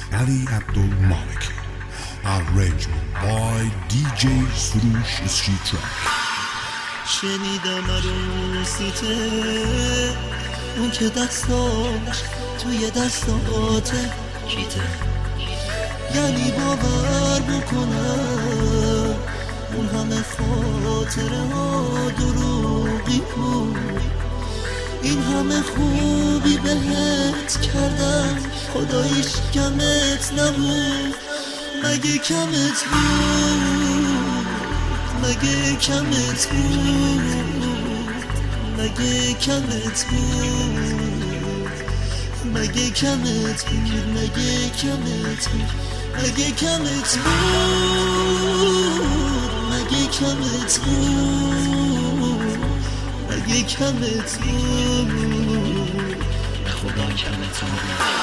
Ali Abdul Maliki. Arrangement by DJ Surush Street Track. شنیدم عروسیته اون که دستاش توی دستاته کیته، یعنی باور بکنم اون همه خاطره ها دروغی بود. این همه خوبی بهت کردم خداییش کمت نبود. مگه کمت بود؟ مگه کمت بود؟ مگه کمت بود؟ مگه کمت بود؟ مگه کمت بود؟ مگه کمت بود؟ مگه کمت بود؟ مگه کمت بود؟ به خدا کمت بود.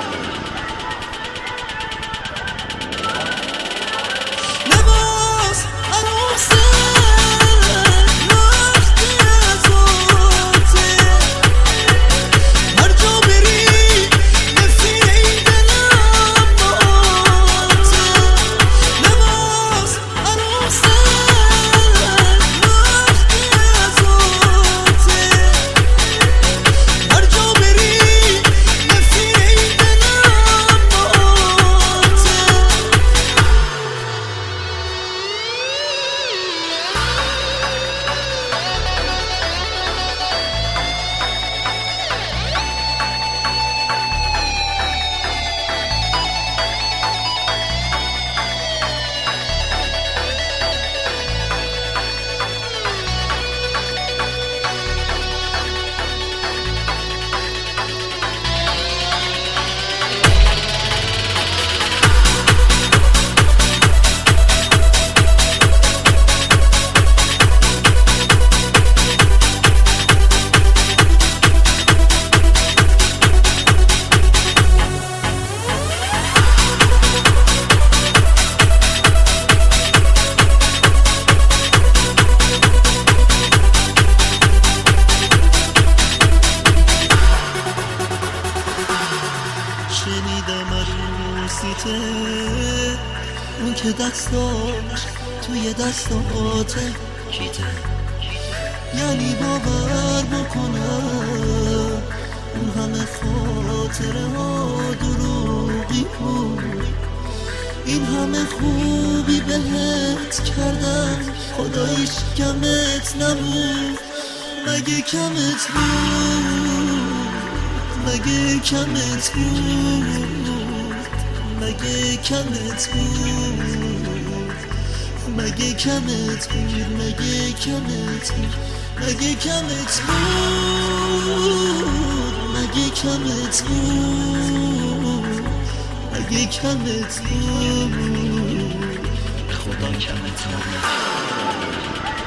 شنیدم عروسیته اون که دستاش توی دستاته کیته، یعنی باور بکنم اون همه خاطره ها دروغی بود. این همه خوبی بهت کردم خداییش کمت نبود. مگه کمت بود؟ مگه کمت بود؟ مگه کمت بود؟ مگه کمت بود؟ مگه کمت بود؟ مگه کمت بود؟ مگه کمت بود؟ مگه کمت بود؟ به خدا کمت بود.